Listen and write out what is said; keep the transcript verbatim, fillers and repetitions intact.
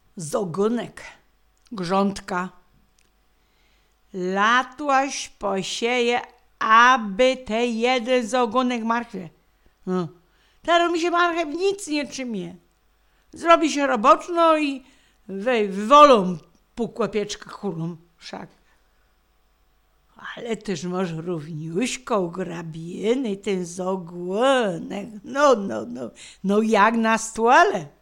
z grządka. Latłaś posieje, aby te jeden z ogonek marchwie. No. Teraz mi się marchew nic nie trzymie. Zrobi się roboczno i wej, wolą pukła pieczka kulą wszak. Ale też masz równiuśko grabieny ten z ogonek. No, no, no, no jak na stole.